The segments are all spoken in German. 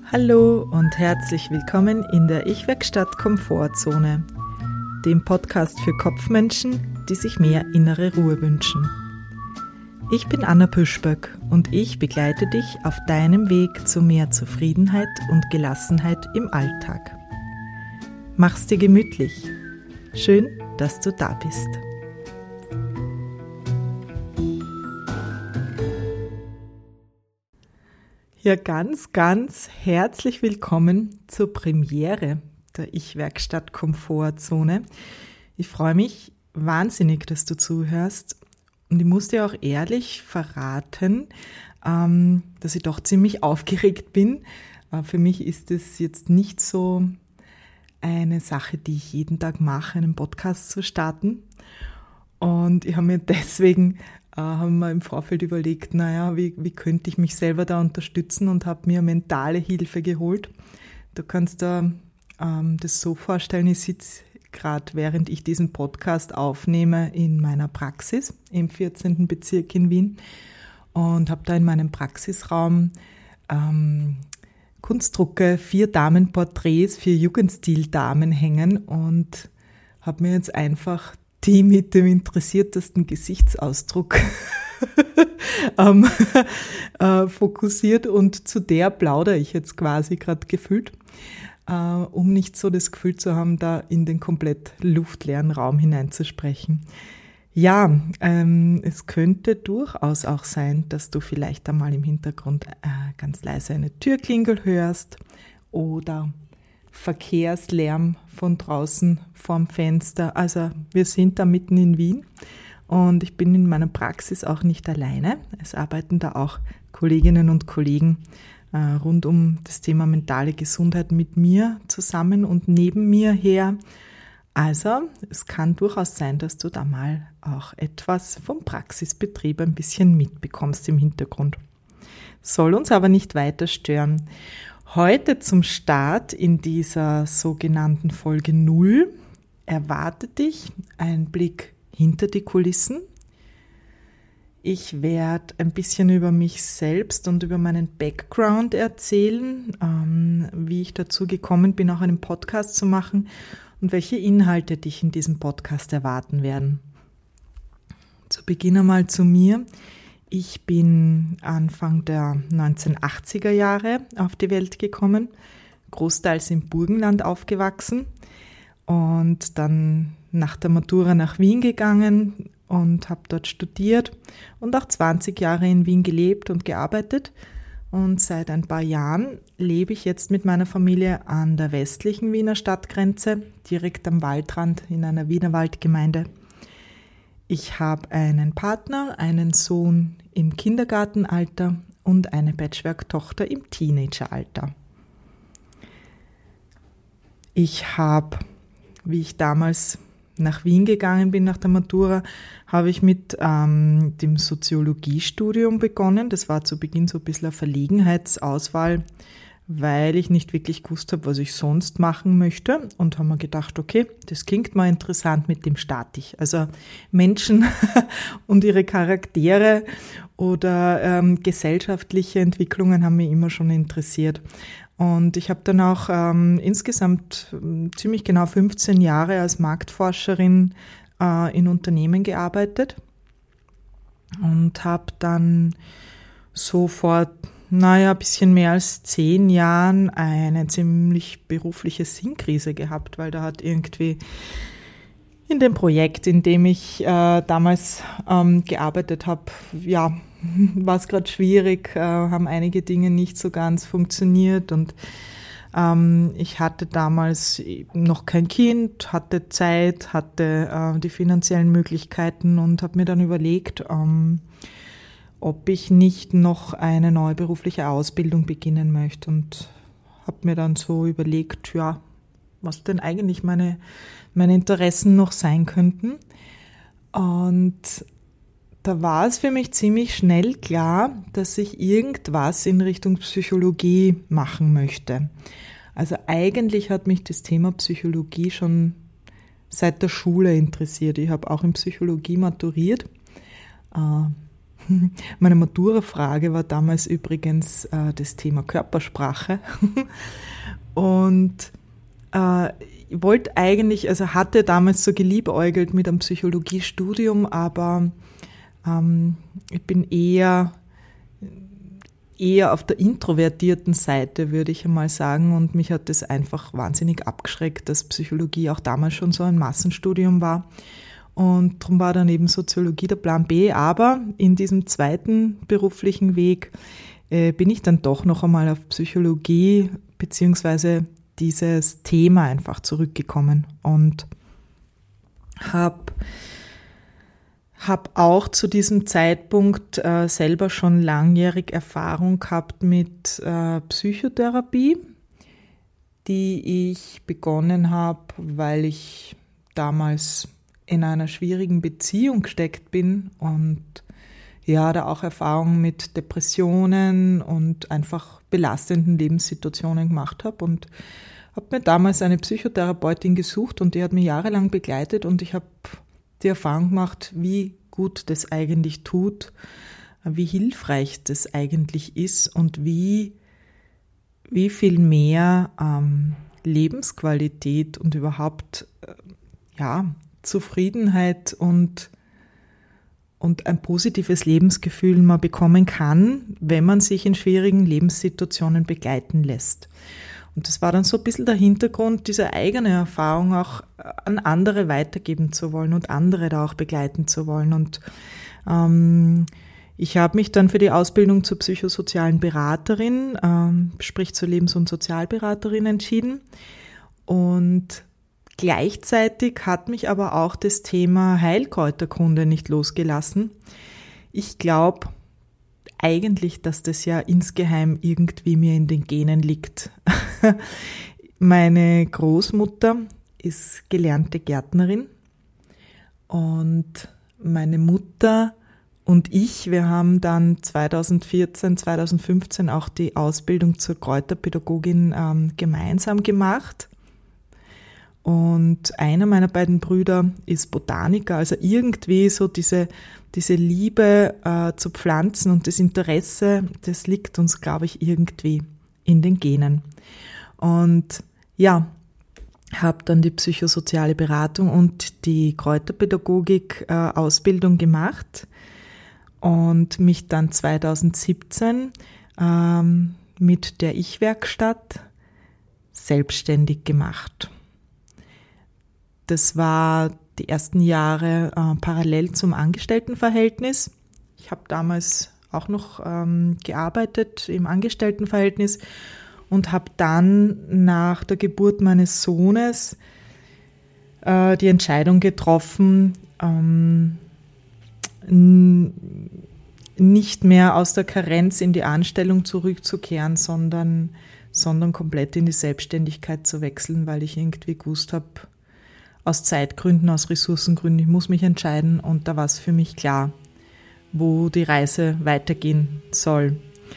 Hallo und herzlich willkommen in der Ich-Werkstatt Komfortzone, dem Podcast für Kopfmenschen, die sich mehr innere Ruhe wünschen. Ich bin Anna Püschböck und ich begleite dich auf deinem Weg zu mehr Zufriedenheit und Gelassenheit im Alltag. Mach's dir gemütlich. Schön, dass du da bist. Ja, ganz herzlich willkommen zur Premiere der Ich-Werkstatt Komfortzone. Ich freue mich wahnsinnig, dass du zuhörst und ich muss dir auch ehrlich verraten, dass ich doch ziemlich aufgeregt bin. Für mich ist es jetzt nicht so eine Sache, die ich jeden Tag mache, einen Podcast zu starten. Und ich habe mir deswegen haben wir im Vorfeld überlegt, wie könnte ich mich selber da unterstützen und habe mir mentale Hilfe geholt. Du kannst dir das so vorstellen, ich sitze gerade, während ich diesen Podcast aufnehme, in meiner Praxis im 14. Bezirk in Wien und habe da in meinem Praxisraum Kunstdrucke, 4 Damenporträts, 4 Jugendstil-Damen hängen und habe mir jetzt einfach die mit dem interessiertesten Gesichtsausdruck fokussiert und zu der plaudere ich jetzt quasi gerade gefühlt, um nicht so das Gefühl zu haben, da in den komplett luftleeren Raum hineinzusprechen. Ja, es könnte durchaus auch sein, dass du vielleicht einmal im Hintergrund ganz leise eine Türklingel hörst oder Verkehrslärm von draußen vorm Fenster. Also wir sind da mitten in Wien und ich bin in meiner Praxis auch nicht alleine. Es arbeiten da auch Kolleginnen und Kollegen rund um das Thema mentale Gesundheit mit mir zusammen und neben mir her. Also es kann durchaus sein, dass du da mal auch etwas vom Praxisbetrieb ein bisschen mitbekommst im Hintergrund. Soll uns aber nicht weiter stören. Heute zum Start in dieser sogenannten Folge 0 erwartet dich ein Blick hinter die Kulissen. Ich werde ein bisschen über mich selbst und über meinen Background erzählen, wie ich dazu gekommen bin, auch einen Podcast zu machen und welche Inhalte dich in diesem Podcast erwarten werden. Zu Beginn einmal zu mir. Ich bin Anfang der 1980er Jahre auf die Welt gekommen, großteils im Burgenland aufgewachsen und dann nach der Matura nach Wien gegangen und habe dort studiert und auch 20 Jahre in Wien gelebt und gearbeitet. Und seit ein paar Jahren lebe ich jetzt mit meiner Familie an der westlichen Wiener Stadtgrenze, direkt am Waldrand in einer Wienerwaldgemeinde. Ich habe einen Partner, einen Sohn im Kindergartenalter und eine Patchwork-Tochter im Teenageralter. Ich habe, wie ich damals nach Wien gegangen bin nach der Matura, habe ich mit dem Soziologiestudium begonnen. Das war zu Beginn so ein bisschen eine Verlegenheitsauswahl, weil ich nicht wirklich gewusst habe, was ich sonst machen möchte und habe mir gedacht, okay, das klingt mal interessant, mit dem starte ich. Also Menschen und ihre Charaktere oder gesellschaftliche Entwicklungen haben mich immer schon interessiert. Und ich habe dann auch insgesamt ziemlich genau 15 Jahre als Marktforscherin in Unternehmen gearbeitet und habe dann so vor ein bisschen mehr als 10 Jahren eine ziemlich berufliche Sinnkrise gehabt, weil da hat irgendwie in dem Projekt, in dem ich damals gearbeitet habe, war es gerade schwierig, haben einige Dinge nicht so ganz funktioniert und ich hatte damals noch kein Kind, hatte Zeit, hatte die finanziellen Möglichkeiten und habe mir dann überlegt, ob ich nicht noch eine neue berufliche Ausbildung beginnen möchte und habe mir dann so überlegt, was denn eigentlich meine Interessen noch sein könnten. Und da war es für mich ziemlich schnell klar, dass ich irgendwas in Richtung Psychologie machen möchte. Also eigentlich hat mich das Thema Psychologie schon seit der Schule interessiert. Ich habe auch in Psychologie maturiert. Meine Matura-Frage war damals übrigens das Thema Körpersprache. Und ich wollte eigentlich, also hatte damals so geliebäugelt mit einem Psychologiestudium, aber ich bin eher auf der introvertierten Seite, würde ich einmal sagen. Und mich hat das einfach wahnsinnig abgeschreckt, dass Psychologie auch damals schon so ein Massenstudium war. Und darum war dann eben Soziologie der Plan B. Aber in diesem zweiten beruflichen Weg bin ich dann doch noch einmal auf Psychologie beziehungsweise dieses Thema einfach zurückgekommen und habe auch zu diesem Zeitpunkt selber schon langjährig Erfahrung gehabt mit Psychotherapie, die ich begonnen habe, weil ich damals in einer schwierigen Beziehung gesteckt bin und ja, da auch Erfahrungen mit Depressionen und einfach belastenden Lebenssituationen gemacht habe und habe mir damals eine Psychotherapeutin gesucht und die hat mich jahrelang begleitet und ich habe die Erfahrung gemacht, wie gut das eigentlich tut, wie hilfreich das eigentlich ist und wie viel mehr Lebensqualität und überhaupt Zufriedenheit und ein positives Lebensgefühl man bekommen kann, wenn man sich in schwierigen Lebenssituationen begleiten lässt. Und das war dann so ein bisschen der Hintergrund, diese eigene Erfahrung auch an andere weitergeben zu wollen und andere da auch begleiten zu wollen. Und ich habe mich dann für die Ausbildung zur psychosozialen Beraterin, sprich zur Lebens- und Sozialberaterin entschieden. Und gleichzeitig hat mich aber auch das Thema Heilkräuterkunde nicht losgelassen. Ich glaube eigentlich, dass das ja insgeheim irgendwie mir in den Genen liegt. Meine Großmutter ist gelernte Gärtnerin und meine Mutter und ich, wir haben dann 2014, 2015 auch die Ausbildung zur Kräuterpädagogin gemeinsam gemacht. Und einer meiner beiden Brüder ist Botaniker, also irgendwie so diese Liebe zu Pflanzen und das Interesse, das liegt uns, glaube ich, irgendwie in den Genen. Und ja, habe dann die psychosoziale Beratung und die Kräuterpädagogik-Ausbildung gemacht und mich dann 2017 mit der Ich-Werkstatt selbstständig gemacht. Das war die ersten Jahre parallel zum Angestelltenverhältnis. Ich habe damals auch noch gearbeitet im Angestelltenverhältnis und habe dann nach der Geburt meines Sohnes die Entscheidung getroffen, nicht mehr aus der Karenz in die Anstellung zurückzukehren, sondern komplett in die Selbstständigkeit zu wechseln, weil ich irgendwie gewusst habe, aus Zeitgründen, aus Ressourcengründen, ich muss mich entscheiden und da war es für mich klar, wo die Reise weitergehen soll.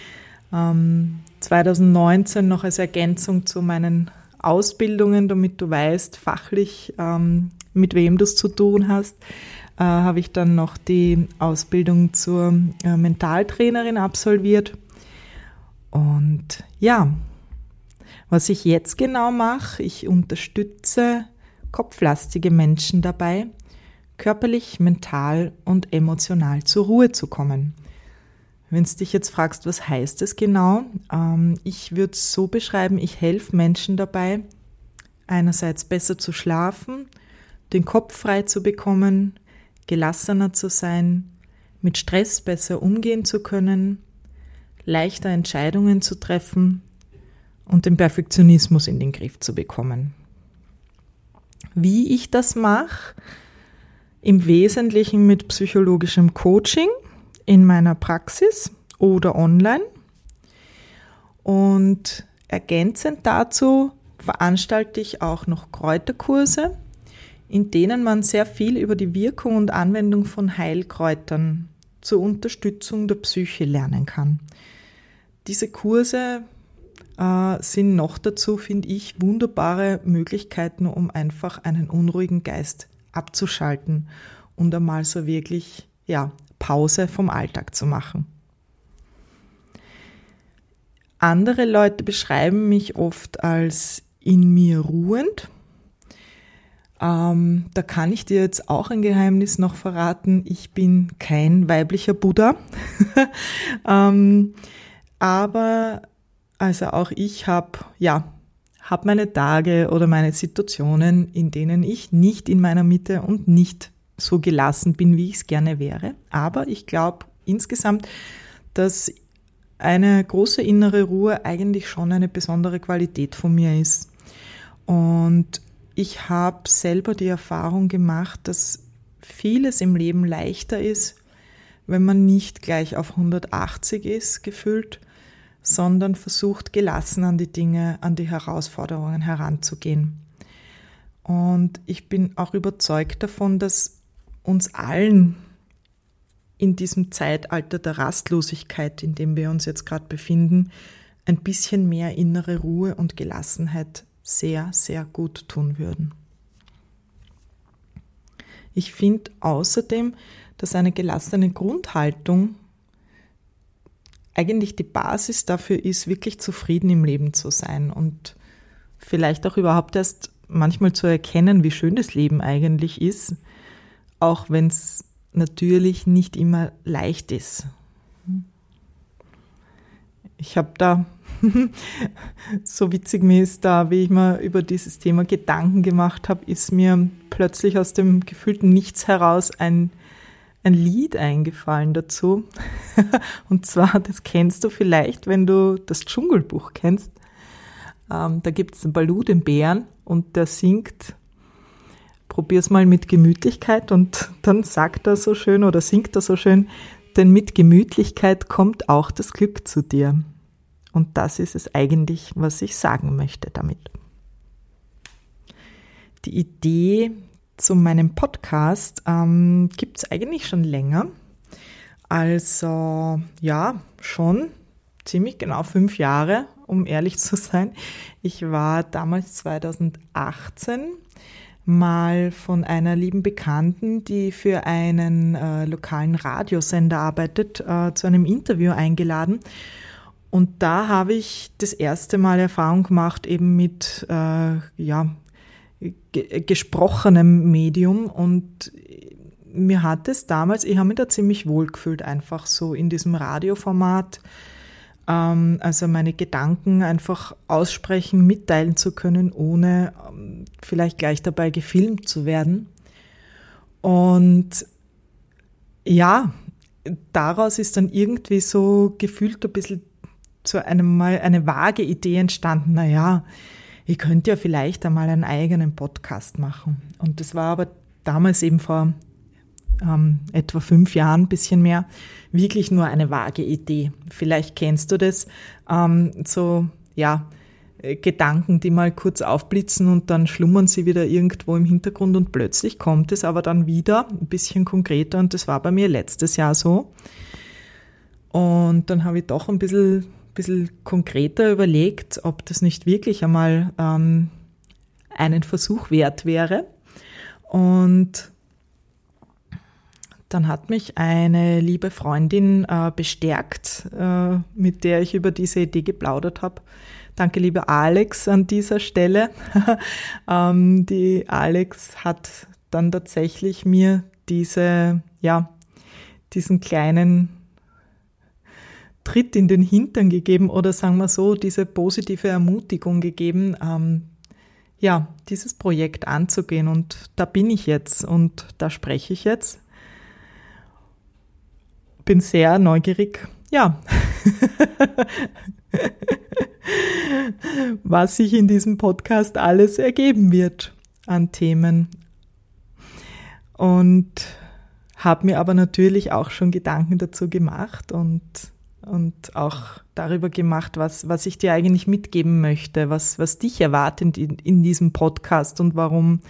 2019 noch als Ergänzung zu meinen Ausbildungen, damit du weißt, fachlich, mit wem du es zu tun hast, habe ich dann noch die Ausbildung zur Mentaltrainerin absolviert. Und ja, was ich jetzt genau mache, ich unterstütze kopflastige Menschen dabei, körperlich, mental und emotional zur Ruhe zu kommen. Wenn du dich jetzt fragst, was heißt das genau? Ich würde es so beschreiben, ich helfe Menschen dabei, einerseits besser zu schlafen, den Kopf frei zu bekommen, gelassener zu sein, mit Stress besser umgehen zu können, leichter Entscheidungen zu treffen und den Perfektionismus in den Griff zu bekommen. Wie ich das mache? Im Wesentlichen mit psychologischem Coaching in meiner Praxis oder online. Und ergänzend dazu veranstalte ich auch noch Kräuterkurse, in denen man sehr viel über die Wirkung und Anwendung von Heilkräutern zur Unterstützung der Psyche lernen kann. Diese Kurse sind noch dazu, finde ich, wunderbare Möglichkeiten, um einfach einen unruhigen Geist abzuschalten und einmal so wirklich Pause vom Alltag zu machen. Andere Leute beschreiben mich oft als in mir ruhend. Da kann ich dir jetzt auch ein Geheimnis noch verraten. Ich bin kein weiblicher Buddha. Aber also auch ich habe meine Tage oder meine Situationen, in denen ich nicht in meiner Mitte und nicht so gelassen bin, wie ich es gerne wäre. Aber ich glaube insgesamt, dass eine große innere Ruhe eigentlich schon eine besondere Qualität von mir ist. Und ich habe selber die Erfahrung gemacht, dass vieles im Leben leichter ist, wenn man nicht gleich auf 180 ist, gefühlt, sondern versucht, gelassen an die Dinge, an die Herausforderungen heranzugehen. Und ich bin auch überzeugt davon, dass uns allen in diesem Zeitalter der Rastlosigkeit, in dem wir uns jetzt gerade befinden, ein bisschen mehr innere Ruhe und Gelassenheit sehr, sehr gut tun würden. Ich finde außerdem, dass eine gelassene Grundhaltung eigentlich die Basis dafür ist, wirklich zufrieden im Leben zu sein und vielleicht auch überhaupt erst manchmal zu erkennen, wie schön das Leben eigentlich ist, auch wenn es natürlich nicht immer leicht ist. Ich habe da, so witzig mir ist da, wie ich mir über dieses Thema Gedanken gemacht habe, ist mir plötzlich aus dem gefühlten Nichts heraus ein Lied eingefallen dazu. Und zwar, das kennst du vielleicht, wenn du das Dschungelbuch kennst. Da gibt es Baloo, den Bären, und der singt: Probier's mal mit Gemütlichkeit, und dann sagt er so schön oder singt er so schön: Denn mit Gemütlichkeit kommt auch das Glück zu dir. Und das ist es eigentlich, was ich sagen möchte damit. Die Idee zu meinem Podcast gibt es eigentlich schon länger. Also ja, schon ziemlich genau 5 Jahre, um ehrlich zu sein. Ich war damals 2018 mal von einer lieben Bekannten, die für einen lokalen Radiosender arbeitet, zu einem Interview eingeladen. Und da habe ich das erste Mal Erfahrung gemacht eben mit gesprochenem Medium, und mir hat es damals, ich habe mich da ziemlich wohl gefühlt, einfach so in diesem Radioformat, also meine Gedanken einfach aussprechen, mitteilen zu können, ohne vielleicht gleich dabei gefilmt zu werden. Und ja, daraus ist dann irgendwie so gefühlt ein bisschen zu einem Mal eine vage Idee entstanden, naja, ich könnte ja vielleicht einmal einen eigenen Podcast machen. Und das war aber damals eben vor etwa 5 Jahren, ein bisschen mehr, wirklich nur eine vage Idee. Vielleicht kennst du das, Gedanken, die mal kurz aufblitzen und dann schlummern sie wieder irgendwo im Hintergrund und plötzlich kommt es aber dann wieder ein bisschen konkreter, und das war bei mir letztes Jahr so. Und dann habe ich doch ein bisschen konkreter überlegt, ob das nicht wirklich einmal einen Versuch wert wäre. Und dann hat mich eine liebe Freundin bestärkt, mit der ich über diese Idee geplaudert habe. Danke, liebe Alex, an dieser Stelle. Die Alex hat dann tatsächlich mir diesen kleinen Tritt in den Hintern gegeben, oder sagen wir so, diese positive Ermutigung gegeben, dieses Projekt anzugehen. Und da bin ich jetzt und da spreche ich jetzt. Bin sehr neugierig, was sich in diesem Podcast alles ergeben wird an Themen. Und habe mir aber natürlich auch schon Gedanken dazu gemacht und auch darüber gemacht, was ich dir eigentlich mitgeben möchte, was dich erwartet in diesem Podcast und warum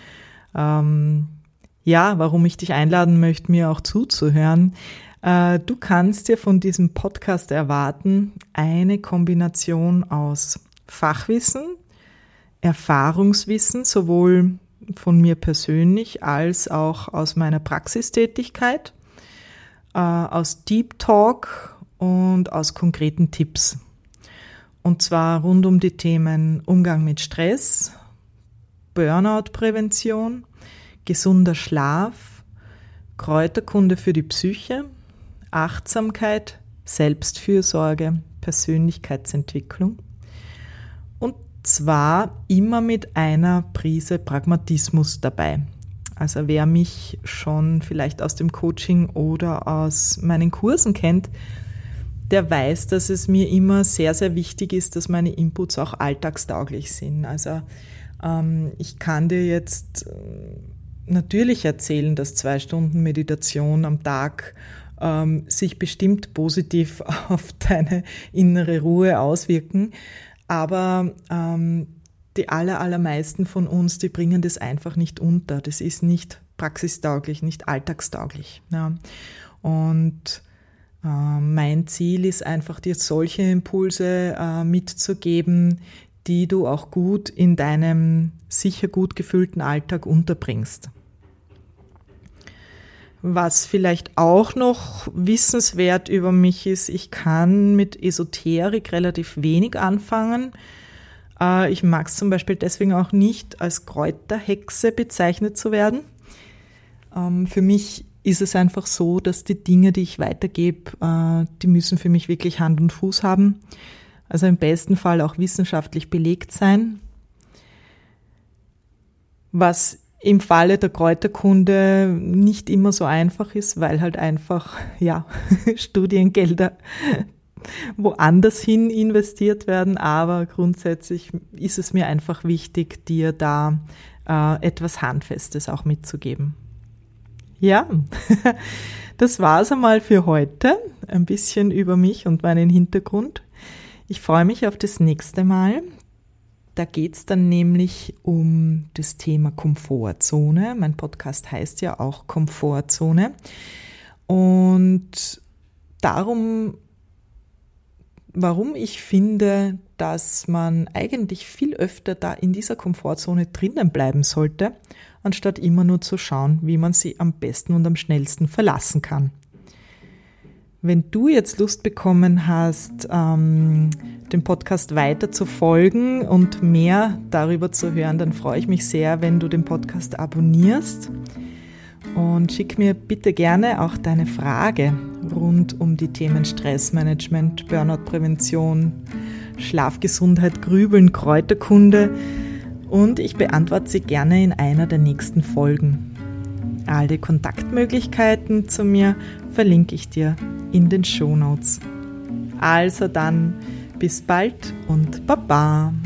ich dich einladen möchte, mir auch zuzuhören. Du kannst dir von diesem Podcast erwarten eine Kombination aus Fachwissen, Erfahrungswissen, sowohl von mir persönlich als auch aus meiner Praxistätigkeit, aus Deep Talk und aus konkreten Tipps. Und zwar rund um die Themen Umgang mit Stress, Burnout-Prävention, gesunder Schlaf, Kräuterkunde für die Psyche, Achtsamkeit, Selbstfürsorge, Persönlichkeitsentwicklung. Und zwar immer mit einer Prise Pragmatismus dabei. Also wer mich schon vielleicht aus dem Coaching oder aus meinen Kursen kennt, der weiß, dass es mir immer sehr, sehr wichtig ist, dass meine Inputs auch alltagstauglich sind. Also ich kann dir jetzt natürlich erzählen, dass 2 Stunden Meditation am Tag sich bestimmt positiv auf deine innere Ruhe auswirken, aber die allermeisten von uns, die bringen das einfach nicht unter. Das ist nicht praxistauglich, nicht alltagstauglich. Ja. Und mein Ziel ist einfach, dir solche Impulse mitzugeben, die du auch gut in deinem sicher gut gefüllten Alltag unterbringst. Was vielleicht auch noch wissenswert über mich ist, ich kann mit Esoterik relativ wenig anfangen. Ich mag es zum Beispiel deswegen auch nicht, als Kräuterhexe bezeichnet zu werden. Für mich ist es einfach so, dass die Dinge, die ich weitergebe, die müssen für mich wirklich Hand und Fuß haben. Also im besten Fall auch wissenschaftlich belegt sein. Was im Falle der Kräuterkunde nicht immer so einfach ist, weil halt einfach, Studiengelder woanders hin investiert werden. Aber grundsätzlich ist es mir einfach wichtig, dir da etwas Handfestes auch mitzugeben. Ja, das war's einmal für heute. Ein bisschen über mich und meinen Hintergrund. Ich freue mich auf das nächste Mal. Da geht's dann nämlich um das Thema Komfortzone. Mein Podcast heißt ja auch Komfortzone. Und darum, warum ich finde, dass man eigentlich viel öfter da in dieser Komfortzone drinnen bleiben sollte, anstatt immer nur zu schauen, wie man sie am besten und am schnellsten verlassen kann. Wenn du jetzt Lust bekommen hast, dem Podcast weiter zu folgen und mehr darüber zu hören, dann freue ich mich sehr, wenn du den Podcast abonnierst. Und schick mir bitte gerne auch deine Frage rund um die Themen Stressmanagement, Burnout-Prävention, Schlafgesundheit, Grübeln, Kräuterkunde und ich beantworte sie gerne in einer der nächsten Folgen. Alle Kontaktmöglichkeiten zu mir verlinke ich dir in den Shownotes. Also dann, bis bald und Baba!